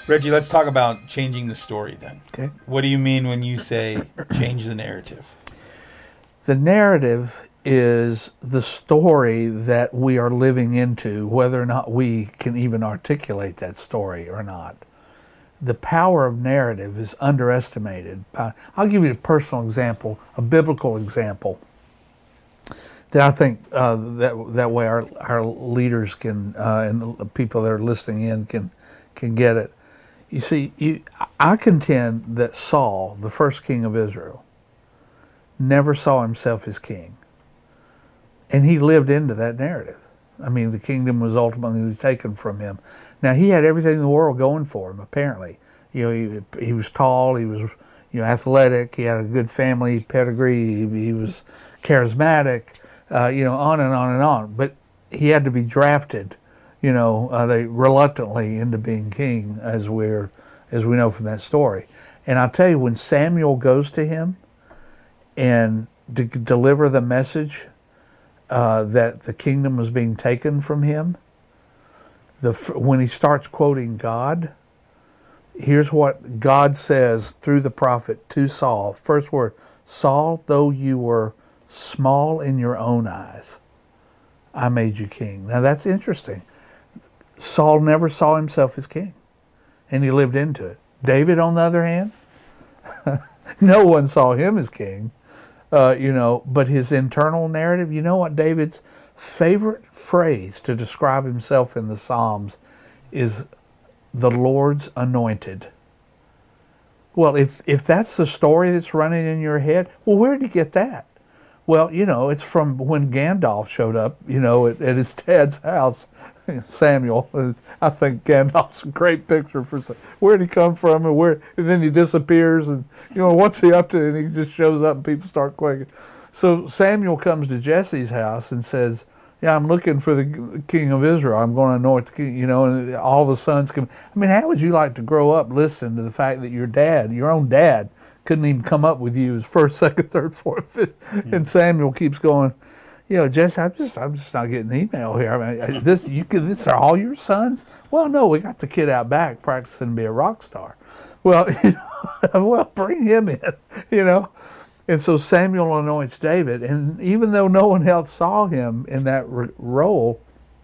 Reggie, let's talk about changing the story then. Okay. What do you mean when you say change the narrative? The narrative is the story that we are living into, whether or not we can even articulate that story or not. The power of narrative is underestimated. I'll give you a personal example, a biblical example, that I think that way our leaders can and the people that are listening in can get it. You see, I contend that Saul, the first king of Israel, never saw himself as king. And he lived into that narrative. I mean, the kingdom was ultimately taken from him. Now, he had everything in the world going for him, apparently. He was tall, he was athletic, he had a good family pedigree, he was charismatic, on and on and on. But he had to be drafted, they reluctantly into being king, as we know from that story. And I'll tell you, when Samuel goes to him and to deliver the message that the kingdom was being taken from him, when he starts quoting God, here's what God says through the prophet to Saul. First word, Saul, though you were small in your own eyes, I made you king. Now that's interesting. Saul never saw himself as king, and he lived into it. David, on the other hand, no one saw him as king, but his internal narrative, you know what David's favorite phrase to describe himself in the Psalms is the Lord's anointed. Well, if that's the story that's running in your head, well, where did you get that? Well, it's from when Gandalf showed up, at his dad's house, Samuel. I think Gandalf's a great picture for where did he come from and then he disappears and, what's he up to? And he just shows up and people start quaking. So Samuel comes to Jesse's house and says, yeah, I'm looking for the king of Israel. I'm going to anoint the king, and all the sons come. I mean, how would you like to grow up listening to the fact that your own dad, couldn't even come up with you as first, second, third, fourth, fifth? And Samuel keeps going, Jesse, I'm just not getting the email here. I mean, this are all your sons? Well, no, we got the kid out back practicing to be a rock star. Well, well, bring him in, And so Samuel anoints David, and even though no one else saw him in that role,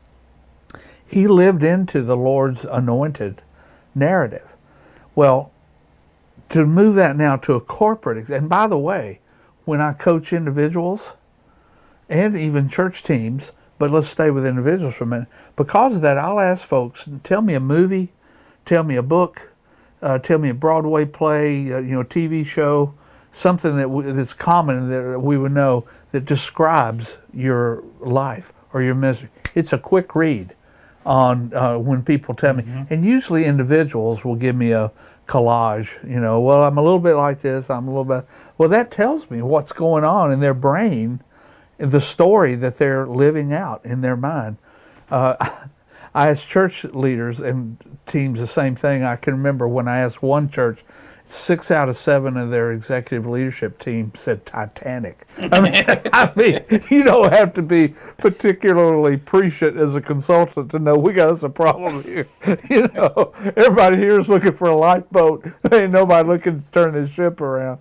he lived into the Lord's anointed narrative. Well, to move that now to a corporate, and by the way, when I coach individuals and even church teams, but let's stay with individuals for a minute, because of that, I'll ask folks, tell me a movie, tell me a book, tell me a Broadway play, TV show, something that's common that we would know that describes your life or your ministry. It's a quick read on when people tell me. And usually individuals will give me a collage, well, I'm a little bit like this, I'm a little bit. Well, that tells me what's going on in their brain, the story that they're living out in their mind. I asked church leaders and teams the same thing. I can remember when I asked one church, 6 out of 7 of their executive leadership team said Titanic. I mean, you don't have to be particularly prescient as a consultant to know we got us a problem here. Everybody here is looking for a lifeboat. Ain't nobody looking to turn this ship around.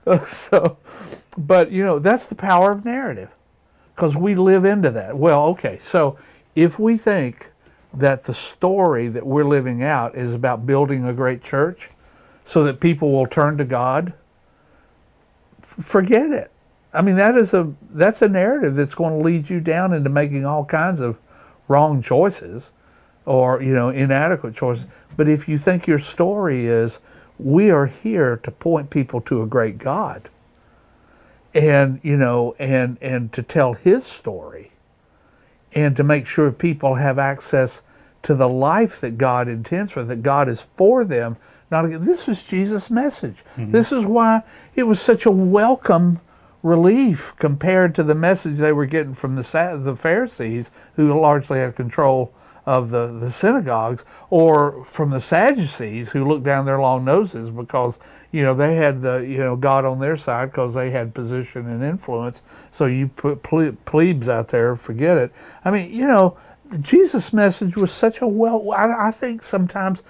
But that's the power of narrative, because we live into that. Well, okay, so if we think that the story that we're living out is about building a great church, so that people will turn to God, forget it. I mean, that's a narrative that's going to lead you down into making all kinds of wrong choices or, inadequate choices. But if you think your story is, we are here to point people to a great God and, and to tell his story and to make sure people have access to the life that God intends for, that God is for them. This was Jesus' message. This is why it was such a welcome relief compared to the message they were getting from the Pharisees, who largely had control of the synagogues, or from the Sadducees, who looked down their long noses because they had the God on their side because they had position and influence. So you put plebes out there, forget it. I mean, Jesus' message was such a I think sometimes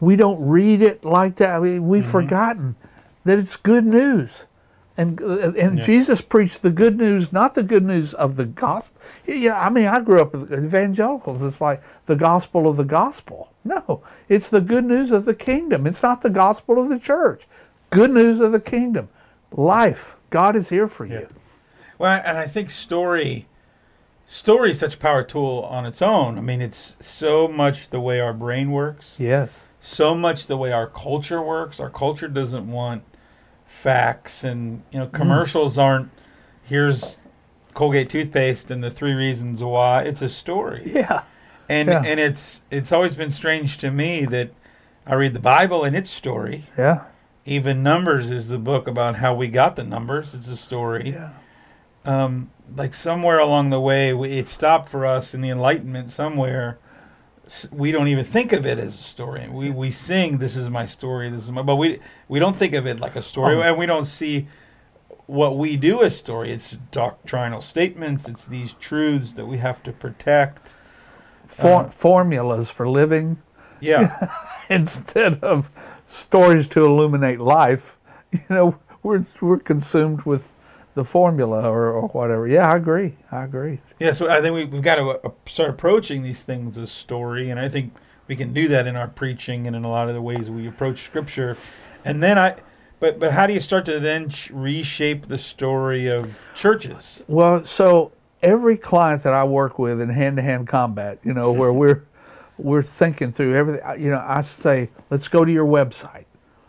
we don't read it like that. I mean, we've forgotten that it's good news. And Jesus preached the good news, not the good news of the gospel. Yeah, I mean, I grew up with evangelicals. It's like the gospel of the gospel. No, it's the good news of the kingdom. It's not the gospel of the church. Good news of the kingdom. Life. God is here for you. Well, and I think story is such a power tool on its own. I mean, it's so much the way our brain works. Yes. So much the way our culture works. Our culture doesn't want facts, and commercials aren't, here's Colgate toothpaste and the 3 reasons why. It's a story. Yeah. And it's always been strange to me that I read the Bible and it's story. Yeah. Even Numbers is the book about how we got the numbers. It's a story. Yeah. Like somewhere along the way, it stopped for us in the Enlightenment somewhere. We don't even think of it as a story. We sing, "This is my story, this is my," but we don't think of it like a story, and we don't see what we do as story. It's doctrinal statements. It's these truths that we have to protect. Formulas for living. Yeah. Instead of stories to illuminate life, we're consumed with the formula or whatever. Yeah, I agree. Yeah, so I think we've got to start approaching these things as story, and I think we can do that in our preaching and in a lot of the ways we approach Scripture. And then but how do you start to then reshape the story of churches? Well, so every client that I work with in hand-to-hand combat, where we're thinking through everything, I say, let's go to your website.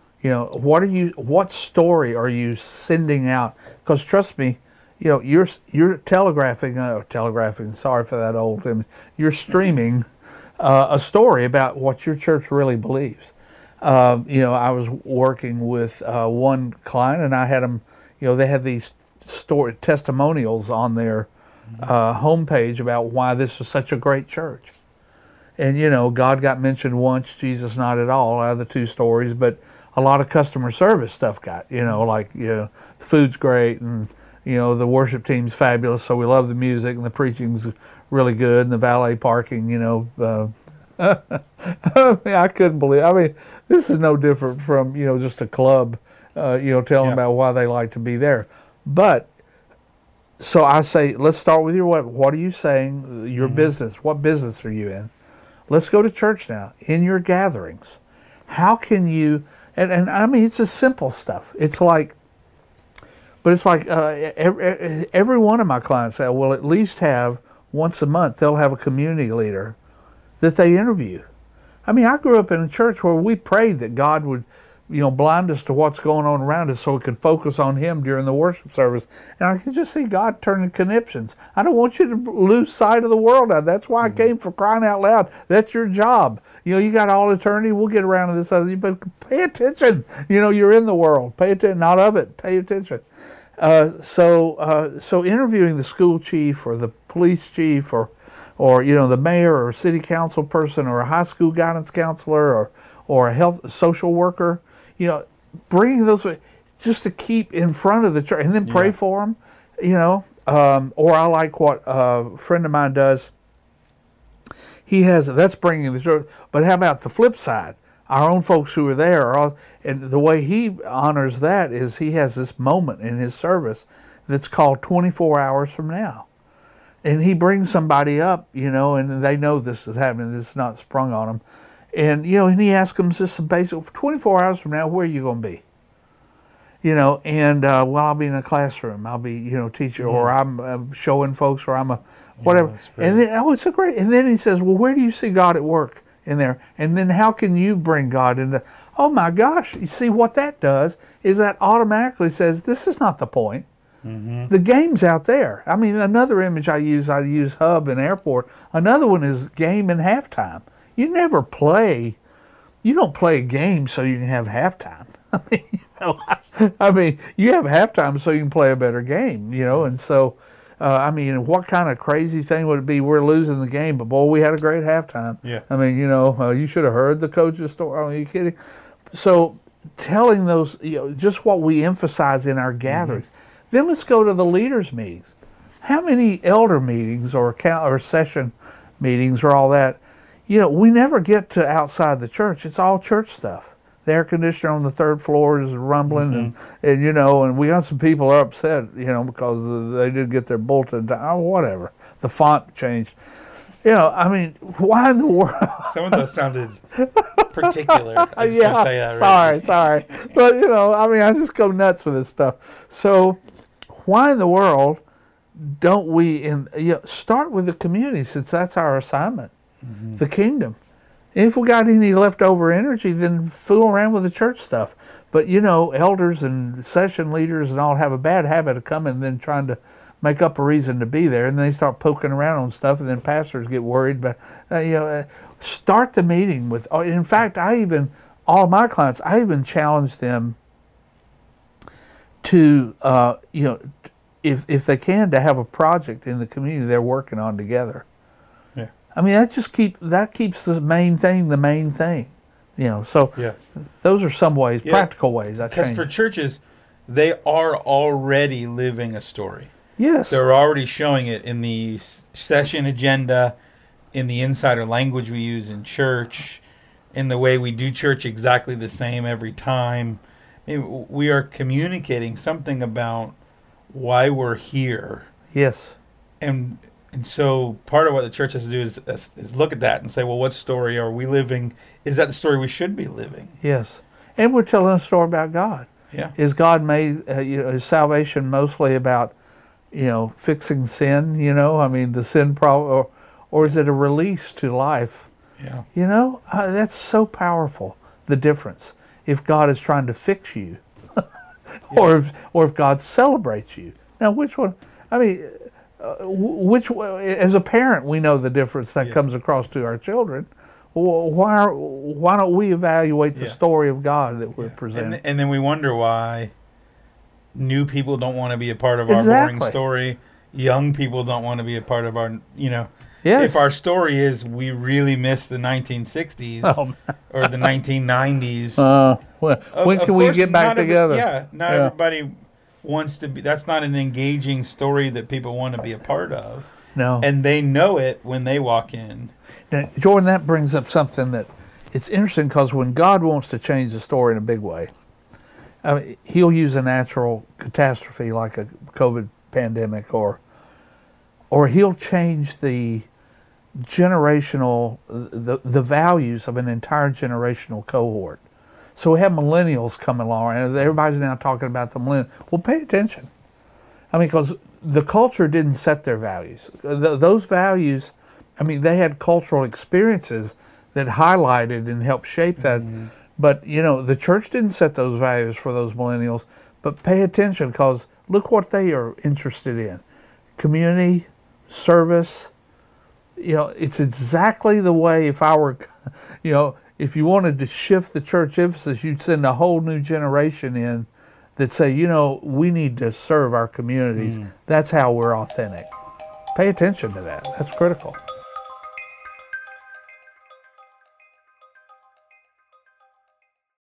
What story are you sending out? Because trust me, you're telegraphing. Sorry for that old image. You're streaming a story about what your church really believes. I was working with one client, and I had them. They had these testimonials on their homepage about why this was such a great church. And God got mentioned once, Jesus not at all, out of the 2 stories, but a lot of customer service stuff got, the food's great, and the worship team's fabulous, so we love the music, and the preaching's really good, and the valet parking, I couldn't believe. I mean, this is no different from just a club, telling about why they like to be there. But so I say, let's start with your what are you saying? Your business. What business are you in? Let's go to church now. In your gatherings, how can you? And I mean, it's just simple stuff. It's like every one of my clients will at least have once a month. They'll have a community leader that they interview. I mean, I grew up in a church where we prayed that God would, blind us to what's going on around us so we could focus on Him during the worship service. And I can just see God turning conniptions. I don't want you to lose sight of the world. That's why I came, for crying out loud. That's your job. You got all eternity. We'll get around to this other, but pay attention. You're in the world. Pay attention. Not of it. Pay attention. So interviewing the school chief or the police chief or the mayor or city council person or a high school guidance counselor or a social worker, bringing those just to keep in front of the church and then pray for them, or I like what a friend of mine does. That's bringing the church. But how about the flip side? Our own folks who are there, and the way he honors that is he has this moment in his service that's called 24 hours from now. And he brings somebody up, and they know this is happening. This is not sprung on them. And, and he asks them just some basic, 24 hours from now, where are you going to be? I'll be in a classroom. I'll be, teaching, or I'm showing folks, or I'm a whatever. And then, it's a great, and then he says, well, where do you see God at work in there? And then how can you bring God into, oh my gosh, you see what that does is that automatically says, this is not the point. The game's out there. I mean, another image I use hub and airport. Another one is game and halftime. You don't play a game so you can have halftime. I mean, you have halftime so you can play a better game, and so, what kind of crazy thing would it be? We're losing the game, but boy, we had a great halftime. Yeah. I mean, you should have heard the coach's story. Are you kidding? So telling those, just what we emphasize in our gatherings. Then let's go to the leaders' meetings. How many elder meetings or session meetings or all that? we never get to outside the church. It's all church stuff. The air conditioner on the third floor is rumbling, and we got some people are upset, because they didn't get their bulletin. Whatever. The font changed. Why in the world? Some of those sounded particular. Sorry. But, I just go nuts with this stuff. So why in the world don't we start with the community, since that's our assignment, the kingdom. And if we got any leftover energy, then fool around with the church stuff. But, elders and session leaders and all have a bad habit of coming and then trying to make up a reason to be there, and they start poking around on stuff, and then pastors get worried. But start the meeting with. In fact, all my clients, I even challenge them to, if they can, to have a project in the community they're working on together. Yeah. That keeps the main thing the main thing. So those are some ways, practical ways. Because for churches, they are already living a story. Yes. They're already showing it in the session agenda, in the insider language we use in church, in the way we do church exactly the same every time. We are communicating something about why we're here. Yes. And so part of what the church has to do is look at that and say, well, what story are we living? Is that the story we should be living? Yes. And we're telling a story about God. Yeah. Is God made, is salvation mostly about, fixing sin, the sin problem, or is it a release to life? Yeah. That's so powerful, the difference. If God is trying to fix you, or if God celebrates you. Now, which one? As a parent, we know the difference that comes across to our children. Why don't we evaluate the story of God that we're presenting? And then we wonder why new people don't want to be a part of our boring story. Young people don't want to be a part of our, Yes. If our story is we really miss the 1960s or the 1990s. When can we get back together? Not everybody wants to be. That's not an engaging story that people want to be a part of. No. And they know it when they walk in. Now, Jordan, that brings up something that it's interesting, because when God wants to change the story in a big way, he'll use a natural catastrophe like a COVID pandemic, or he'll change the generational, the values of an entire generational cohort. So we have millennials coming along, and everybody's now talking about the millennials. Well, pay attention. Because the culture didn't set their values. Those values, they had cultural experiences that highlighted and helped shape that. Mm-hmm. But, the church didn't set those values for those millennials. But pay attention, because look what they are interested in. Community, service. It's exactly the way, if I were, if you wanted to shift the church emphasis, you'd send a whole new generation in that say, we need to serve our communities. That's how we're authentic. Pay attention to that. That's critical.